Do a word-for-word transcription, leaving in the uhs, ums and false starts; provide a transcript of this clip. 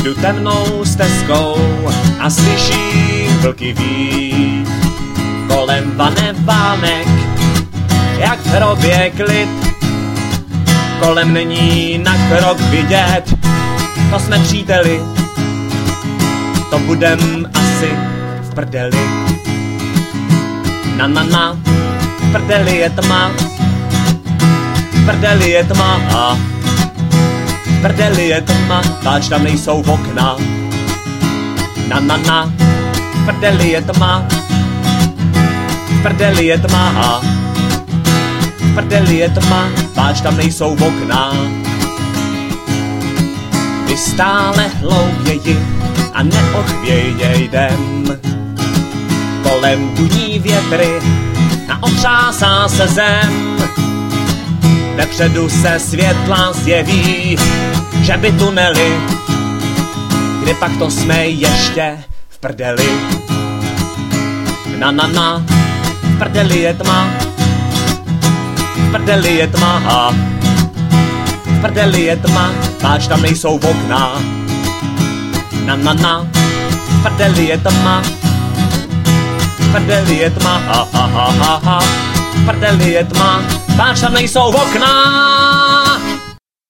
Jdu temnou stezkou a slyším vlky vít. Kolem vane vánek, jak v hrobě klid. Kolem není na krok vidět, to jsme příteli, to budem asi v prdeli. Na na na, v prdeli je tma, v prdeli je tma a v prdeli je tma, páč tam nejsou okna. Na na na, v prdeli je tma, v prdeli je tma a v prdeli je tma, páč tam nejsou okna. Ty stále hlouběji a neochvějně jdem. Kolem duní větry a otřásá se zem. Vepředu se světla zjeví, že by tunely, kdy pak to jsme ještě v prdeli. Na na na, v prdeli je tma, v prdeli je tma a v prdeli je tma, páč tam nejsou okna. Na na na, v prdeli je tma, v prdeli je tma, ha ha ha ha ha, v prdeli je tma, páč tam nejsou okna.